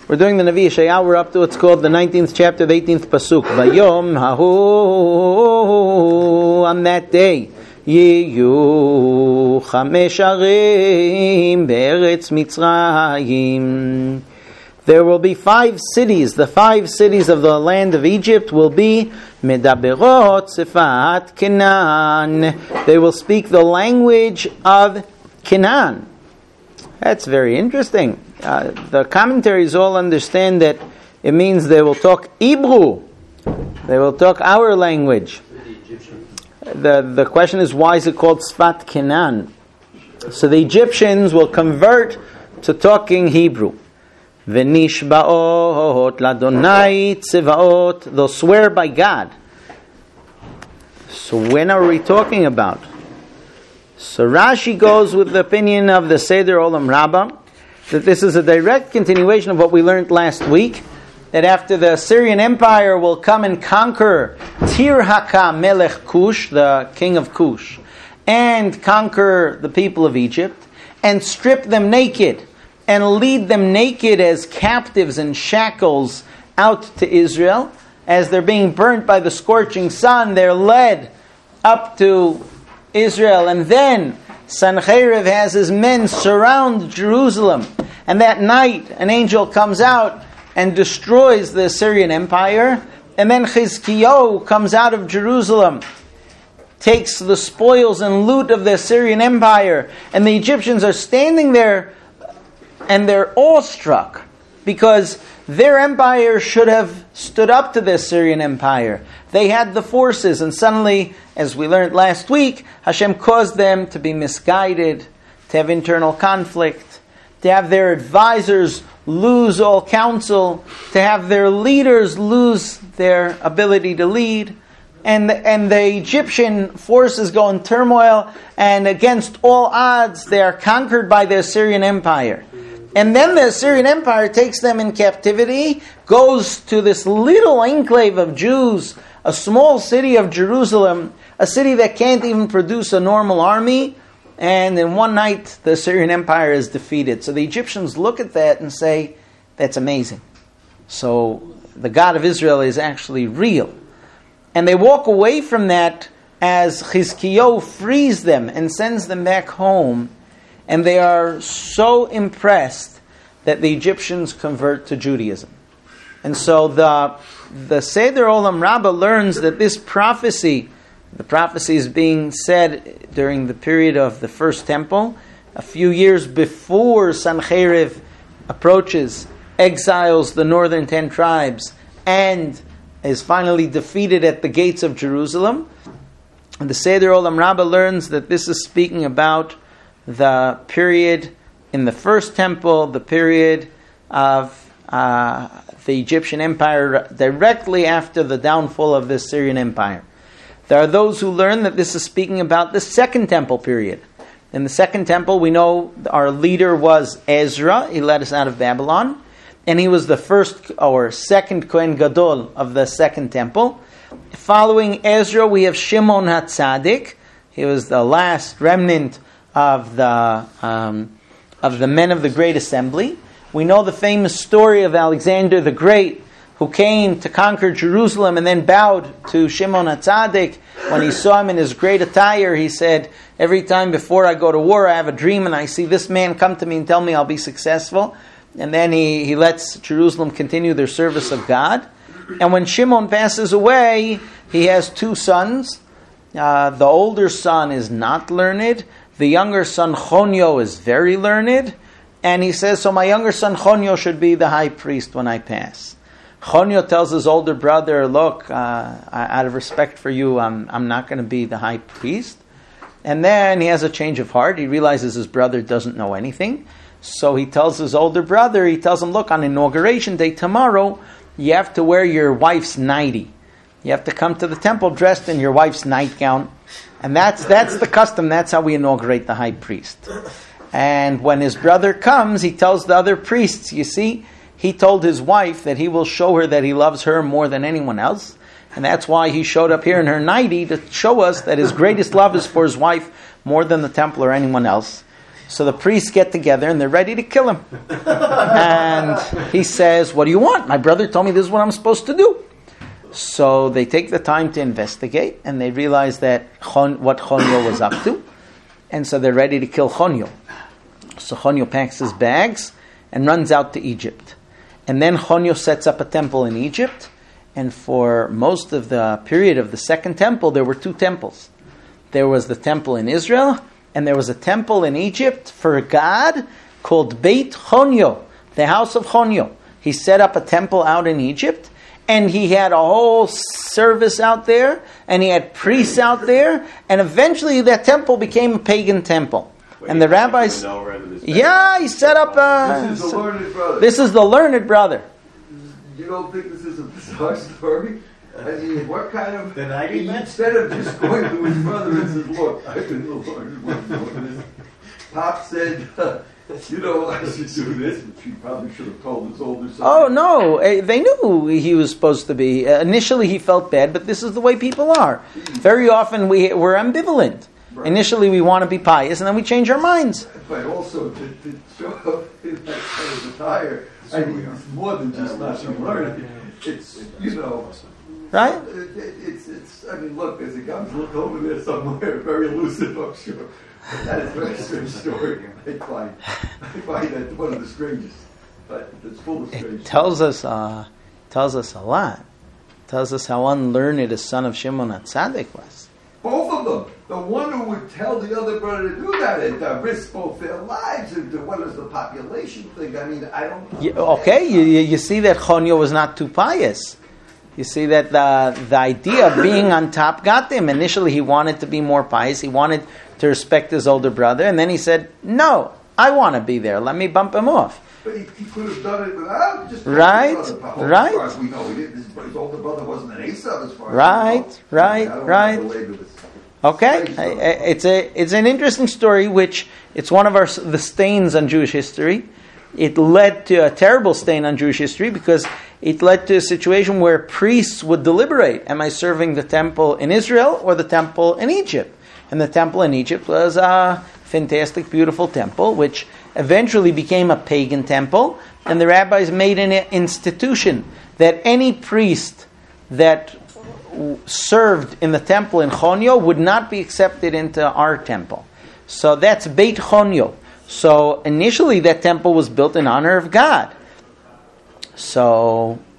We're doing the Navi Yeshayahu. We're up to, it's called the 19th chapter, the 18th pasuk. Vayom hahu, on that day, Yiyu chamesh arim be'eretz Mitzrayim. There will be 5 cities. The 5 cities of the land of Egypt will be Medaberot Sefat Canaan. They will speak the language of Canaan. That's very interesting. The commentaries all understand that it means they will talk Hebrew. They will talk our language. The question is, why is it called Sfat Canaan? So the Egyptians will convert to talking Hebrew. V'nishba'ot l'Adonai tzevaot. They'll swear by God. So when are we talking about? So Rashi goes with the opinion of the Seder Olam Rabbah, that this is a direct continuation of what we learned last week, that after the Assyrian Empire will come and conquer Tirhaka Melech Cush, the king of Cush, and conquer the people of Egypt, and strip them naked, and lead them naked as captives in shackles out to Israel. As they're being burnt by the scorching sun, they're led up to Israel. And then Sancheriv has his men surround Jerusalem. And that night, an angel comes out and destroys the Assyrian Empire. And then Chizkiyahu comes out of Jerusalem, takes the spoils and loot of the Assyrian Empire. And the Egyptians are standing there and they're awestruck, because their empire should have stood up to the Assyrian Empire. They had the forces, and suddenly, as we learned last week, Hashem caused them to be misguided, to have internal conflict, to have their advisors lose all counsel, to have their leaders lose their ability to lead, and the Egyptian forces go in turmoil, and against all odds, they are conquered by the Assyrian Empire. And then the Assyrian Empire takes them in captivity, goes to this little enclave of Jews, a small city of Jerusalem, a city that can't even produce a normal army, and in one night the Assyrian Empire is defeated. So the Egyptians look at that and say, that's amazing. So the God of Israel is actually real. And they walk away from that as Chizkiyahu frees them and sends them back home. And they are so impressed that the Egyptians convert to Judaism. And so the Seder Olam Rabbah learns that this prophecy, the prophecy is being said during the period of the First Temple, a few years before Sancheriv approaches, exiles the northern 10 tribes, and is finally defeated at the gates of Jerusalem. And the Seder Olam Rabbah learns that this is speaking about the period in the First Temple, the period of the Egyptian Empire directly after the downfall of the Assyrian Empire. There are those who learn that this is speaking about the Second Temple period. In the Second Temple, we know our leader was Ezra. He led us out of Babylon. And he was the first or second Kohen Gadol of the Second Temple. Following Ezra, we have Shimon HaTzadik. He was the last remnant of the men of the Great Assembly. We know the famous story of Alexander the Great, who came to conquer Jerusalem and then bowed to Shimon HaTzadik. When he saw him in his great attire, he said, every time before I go to war, I have a dream and I see this man come to me and tell me I'll be successful. And then he lets Jerusalem continue their service of God. And when Shimon passes away, he has 2 sons. The older son is not learned. The younger son, Chonyo, is very learned. And he says, so my younger son, Chonyo, should be the high priest when I pass. Chonyo tells his older brother, look, out of respect for you, I'm not going to be the high priest. And then he has a change of heart. He realizes his brother doesn't know anything. So he tells his older brother, he tells him, look, on inauguration day tomorrow, you have to wear your wife's nightie. You have to come to the temple dressed in your wife's nightgown. And that's the custom. That's how we inaugurate the high priest. And when his brother comes, he tells the other priests, you see, he told his wife that he will show her that he loves her more than anyone else. And that's why he showed up here in her nightie, to show us that his greatest love is for his wife more than the temple or anyone else. So the priests get together and they're ready to kill him. And he says, what do you want? My brother told me this is what I'm supposed to do. So they take the time to investigate, and they realize that what Chonyo was up to. And so they're ready to kill Chonyo. So Chonyo packs his bags and runs out to Egypt. And then Chonyo sets up a temple in Egypt. And for most of the period of the second temple, there were two temples. There was the temple in Israel, and there was a temple in Egypt for God called Beit Chonyo, the house of Chonyo. He set up a temple out in Egypt, and he had a whole service out there, and he had priests out there, and eventually that temple became a pagan temple. And the rabbis... Yeah, he set up a... This is the learned brother. This is the learned brother. You don't think this is a bizarre story? I mean, what kind of... The 90 minutes? Instead of just going to his brother and says, look, I've been the learned one doing this. Pop said, I should do this, which he probably should have told his older son. Oh, no. They knew who he was supposed to be. Initially, he felt bad, but this is the way people are. Very often, we're ambivalent. Right. Initially, we want to be pious, and then we change our minds. But also, to show up in that kind of attire, I mean, it's more than just not learning. It's, right? It's. I mean, look, there's a guy look over there somewhere, very elusive, I'm sure. But that is a very strange story. I find that one of the strangest. But it's full of strange. It tells us a lot. It tells us how unlearned a son of Shimon HaTzadik was. Both of them. The one who would tell the other brother to do that and risk both their lives, and what does the population think? I mean, I don't know. You see that Chonyo was not too pious. You see that the idea of being on top got him. Initially, he wanted to be more pious. He wanted to respect his older brother. And then he said, no, I want to be there. Let me bump him off. But he could have done it without just... Right. As far as we know, his older brother wasn't an Esav as far as we know. Right. Okay, it's an interesting story, which it's one of the stains on Jewish history. It led to a terrible stain on Jewish history because it led to a situation where priests would deliberate: am I serving the temple in Israel or the temple in Egypt? And the temple in Egypt was a fantastic, beautiful temple, which eventually became a pagan temple. And the rabbis made an institution that any priest that served in the temple in Chonyo would not be accepted into our temple. So that's Beit Chonyo. So initially that temple was built in honor of God. So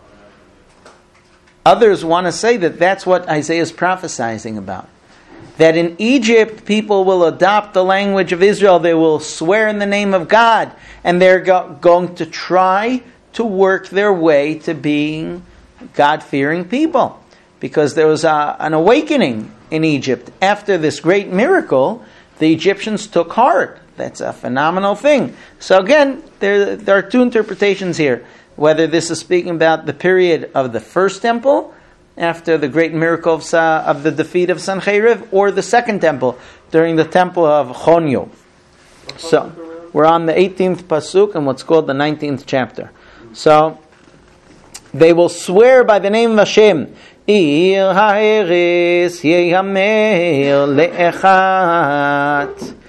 others want to say that that's what Isaiah is prophesying about. That in Egypt people will adopt the language of Israel. They will swear in the name of God. And they're going to try to work their way to being God-fearing people. Because there was an awakening in Egypt. After this great miracle, the Egyptians took heart. That's a phenomenal thing. So again, there are two interpretations here. Whether this is speaking about the period of the first temple, after the great miracle of the defeat of Sancheriv, or the second temple, during the temple of Chonyo. So, we're on the 18th pasuk and what's called the 19th chapter. So, they will swear by the name of Hashem, Ir ha'eres yehamer le'echat.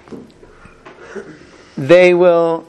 They will,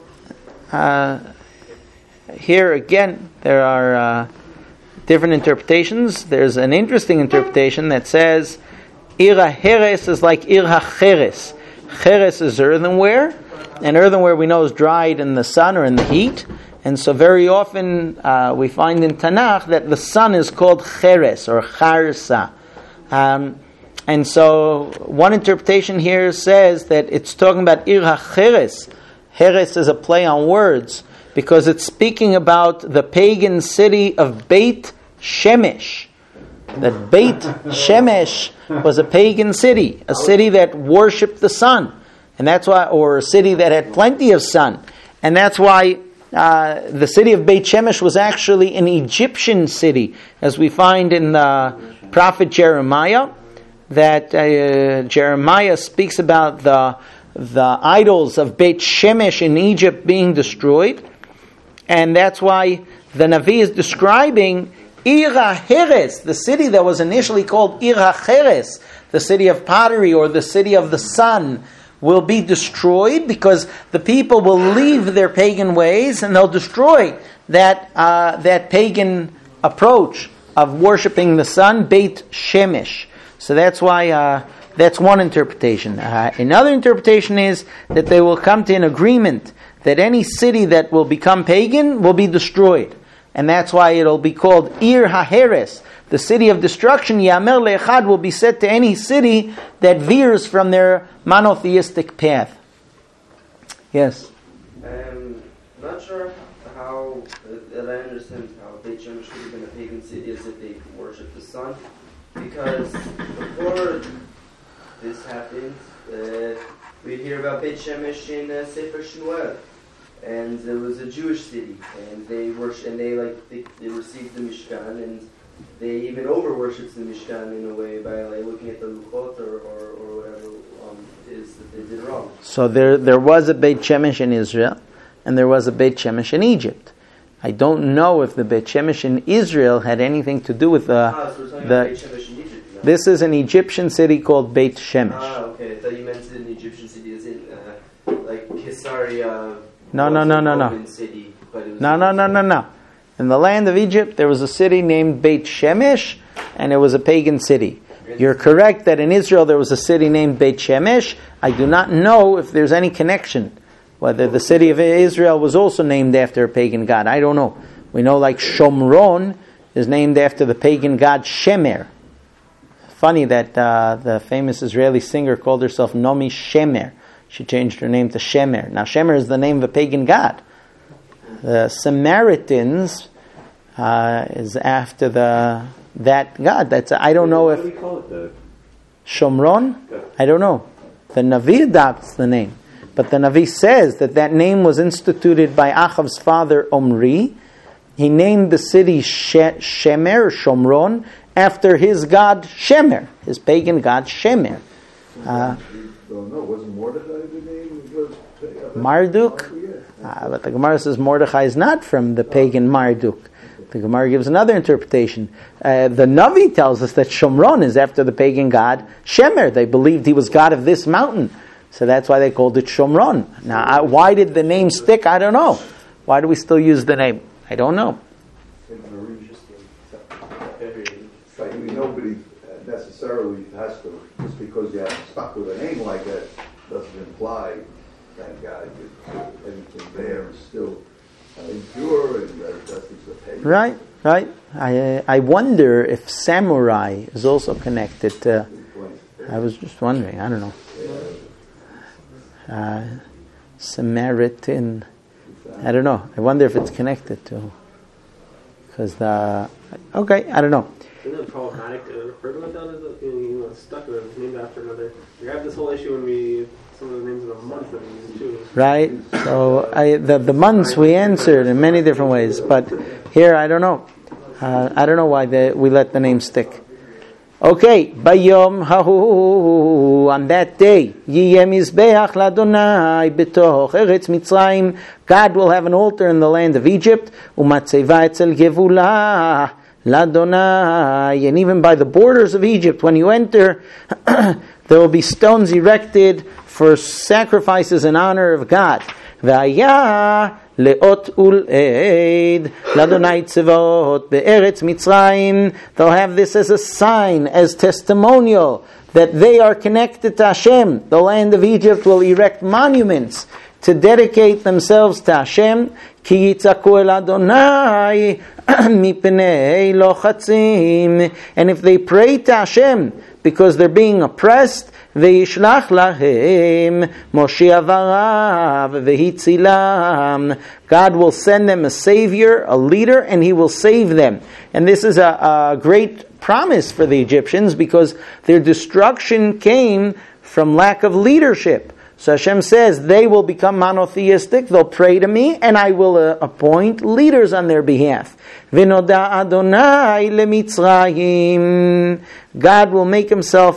here again, there are different interpretations. There's an interesting interpretation that says, Ir ha'eres is like Ir ha'cheres. Cheres is earthenware, and earthenware we know is dried in the sun or in the heat. And so very often we find in Tanakh that the sun is called Cheres or Charsa. And so one interpretation here says that it's talking about Ir HaCheres. Cheres is a play on words because it's speaking about the pagan city of Beit Shemesh. That Beit Shemesh was a pagan city, a city that worshipped the sun. And that's why, or a city that had plenty of sun. And that's why the city of Beit Shemesh was actually an Egyptian city, as we find in the prophet Jeremiah, that Jeremiah speaks about the idols of Beit Shemesh in Egypt being destroyed, and that's why the Navi is describing Ir HaHeres, the city that was initially called Ir HaCheres, the city of pottery or the city of the sun, will be destroyed because the people will leave their pagan ways and they'll destroy that pagan approach of worshiping the sun, Beit Shemesh. So that's why that's one interpretation. Another interpretation is that they will come to an agreement that any city that will become pagan will be destroyed. And that's why it'll be called Ir HaHeres, the city of destruction. Yamer Le'echad will be said to any city that veers from their monotheistic path. Yes? Not sure how, that I understand how Beit Shemesh would have been a pagan city as if they worship the sun. Because before this happened, we hear about Beit Shemesh in Sefer Shmuel. And it was a Jewish city, and they received the Mishkan, and they even over-worshipped the Mishkan in a way by looking at the Luchot or whatever is that they did wrong. So there was a Beit Shemesh in Israel, and there was a Beit Shemesh in Egypt. I don't know if the Beit Shemesh in Israel had anything to do with so we're talking about Beit Shemesh in Egypt now. This is an Egyptian city called Beit Shemesh. Okay. I thought you meant an Egyptian city as in like Caesarea. No. City, but it was No. In the land of Egypt, there was a city named Beit Shemesh, and it was a pagan city. You're correct that in Israel there was a city named Beit Shemesh. I do not know if there's any connection, whether the city of Israel was also named after a pagan god. I don't know. We know like Shomron is named after the pagan god Shemer. Funny that the famous Israeli singer called herself Nomi Shemer. She changed her name to Shemer. Now Shemer is the name of a pagan god. The Samaritans is after that god. I don't know if... What do we call it? Shomron? I don't know. The Navi adopts the name. But the Navi says that name was instituted by Achav's father Omri. He named the city Shemer, Shomron, after his god Shemer, his pagan god Shemer. Wasn't Mordechai the name? Marduk? But the Gemara says Mordechai is not from the pagan Marduk. The Gemara gives another interpretation. The Navi tells us that Shomron is after the pagan god Shemer. They believed he was god of this mountain. So that's why they called it Shomron. Now, why did the name stick? I don't know. Why do we still use the name? I don't know. Nobody necessarily has to, just because you have stuck with a name like that, doesn't imply that God, anything there is still impure and that's the pagan. Right. I wonder if samurai is also connected to... I was just wondering. I don't know. Samaritan. I don't know. I wonder if it's connected to... Because okay, I don't know. Isn't it problematic to refer to it that is stuck with it, named after another? We have this whole issue when some of the names of the months that we use too. Right. So the months we answered in many different ways, but here I don't know. I don't know why we let the name stick. Okay, Bayom Hahu, on that day, Yiyeh Mizbeach Ladonai B'toch Eretz Mitzrayim, God will have an altar in the land of Egypt, Umatzeva Etzel Gevula Ladonai, and even by the borders of Egypt, when you enter, there will be stones erected for sacrifices in honor of God. V'ayah leot ul'ed ladonai tzevot be'eretz Mitzrayim. They'll have this as a sign, as testimonial that they are connected to Hashem. The land of Egypt will erect monuments to dedicate themselves to Hashem. Ki yitzaku el Adonai mipnei lochatzim. And if they pray to Hashem because they're being oppressed, ve'yishlach lahem Moshiach varav ve'hitzilam. God will send them a savior, a leader, and He will save them. And this is a great promise for the Egyptians because their destruction came from lack of leadership. So Hashem says they will become monotheistic, they'll pray to me, and I will appoint leaders on their behalf. V'noda Adonai leMitzrayim. God will make Himself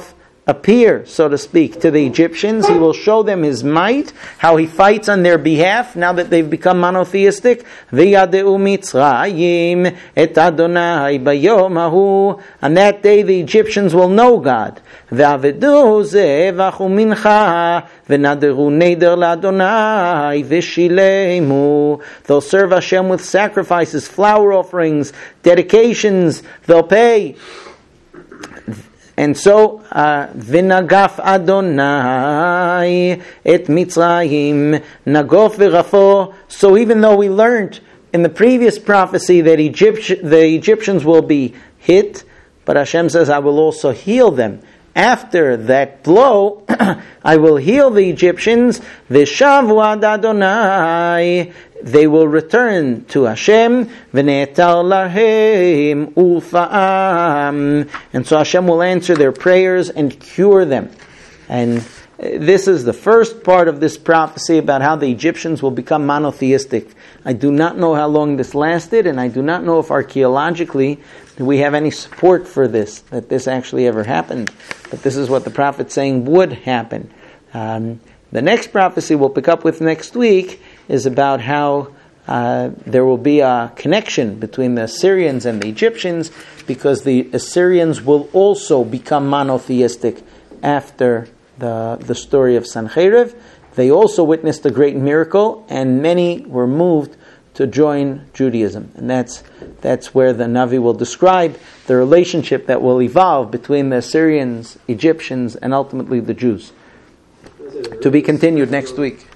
appear, so to speak, to the Egyptians. He will show them his might, how he fights on their behalf now that they've become monotheistic. V'yadeu Mitzrayim et Adonai bayom hahu. On that day the Egyptians will know God. V'avedu zevachu mincha v'naderu neder l'Adonai v'shilemu. They'll serve Hashem with sacrifices, flower offerings, dedications. They'll pay. And so, v'nagaf Adonai et Mitzrayim nagof v'rafo. So even though we learned in the previous prophecy that the Egyptians will be hit, but Hashem says, I will also heal them. After that blow, I will heal the Egyptians. V'shavu ad Adonai. They will return to Hashem. V'ne'etar lahem ufa'am. And so Hashem will answer their prayers and cure them. And this is the first part of this prophecy about how the Egyptians will become monotheistic. I do not know how long this lasted, and I do not know if archaeologically we have any support for this, that this actually ever happened. But this is what the prophet's saying would happen. The next prophecy we'll pick up with next week is about how there will be a connection between the Assyrians and the Egyptians, because the Assyrians will also become monotheistic after the story of Sancheriv. They also witnessed a great miracle, and many were moved to join Judaism. And that's where the Navi will describe the relationship that will evolve between the Assyrians, Egyptians, and ultimately the Jews. To be continued next week.